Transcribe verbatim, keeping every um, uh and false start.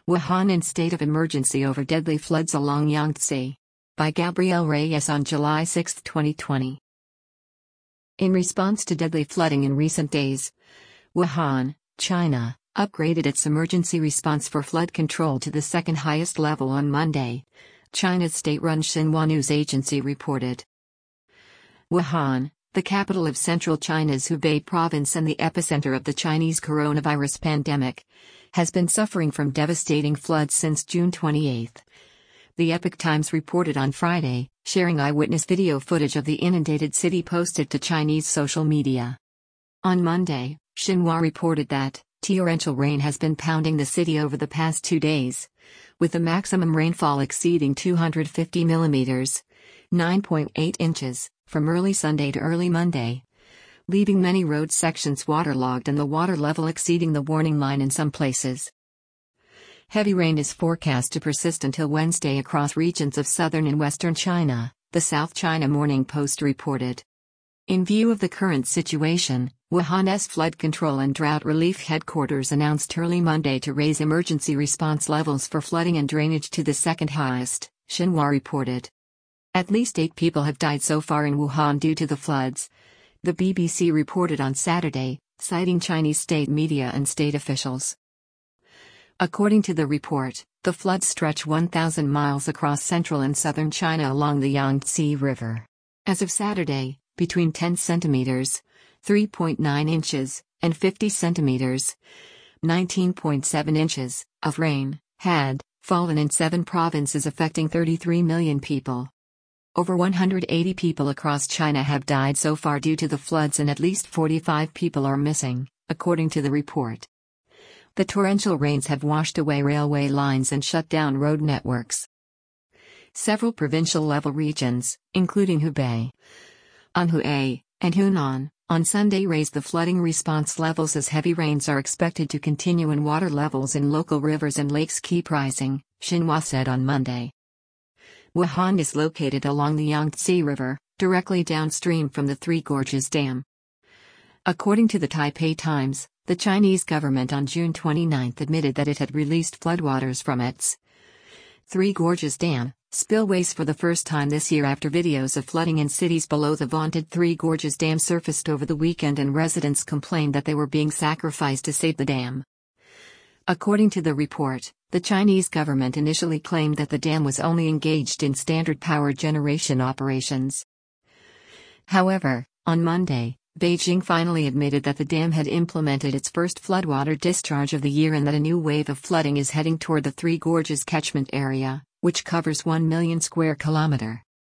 Wuhan in state of emergency over deadly floods along Yangtze. By Gabrielle Reyes on July sixth, twenty twenty. In response to deadly flooding in recent days, Wuhan, China, upgraded its emergency response for flood control to the second highest level on Monday, China's state-run Xinhua news agency reported. Wuhan, the capital of central China's Hubei province and the epicenter of the Chinese coronavirus pandemic, has been suffering from devastating floods since June twenty-eighth. The Epoch Times reported on Friday, sharing eyewitness video footage of the inundated city posted to Chinese social media. On Monday, Xinhua reported that torrential rain has been pounding the city over the past two days, with the maximum rainfall exceeding two hundred fifty millimeters, nine point eight inches, from early Sunday to early Monday, leaving many road sections waterlogged and the water level exceeding the warning line in some places. Heavy rain is forecast to persist until Wednesday across regions of southern and western China, the South China Morning Post reported. In view of the current situation, Wuhan's flood control and drought relief headquarters announced early Monday to raise emergency response levels for flooding and drainage to the second highest, Xinhua reported. At least eight people have died so far in Wuhan due to the floods, the B B C reported on Saturday, citing Chinese state media and state officials. According to the report, the floods stretch one thousand miles across central and southern China along the Yangtze River. As of Saturday, between ten centimeters, three point nine inches, and fifty centimeters, nineteen point seven inches, of rain had fallen in seven provinces affecting thirty-three million people. Over one hundred eighty people across China have died so far due to the floods and at least forty-five people are missing, according to the report. The torrential rains have washed away railway lines and shut down road networks. Several provincial-level regions, including Hubei, Anhui, and Hunan, on Sunday raised the flooding response levels as heavy rains are expected to continue and water levels in local rivers and lakes keep rising, Xinhua said on Monday. Wuhan is located along the Yangtze River, directly downstream from the Three Gorges Dam. According to the Taipei Times, the Chinese government on June twenty-ninth admitted that it had released floodwaters from its Three Gorges Dam spillways for the first time this year after videos of flooding in cities below the vaunted Three Gorges Dam surfaced over the weekend and residents complained that they were being sacrificed to save the dam. According to the report, the Chinese government initially claimed that the dam was only engaged in standard power generation operations. However, on Monday, Beijing finally admitted that the dam had implemented its first floodwater discharge of the year and that a new wave of flooding is heading toward the Three Gorges catchment area, which covers one million square kilometer.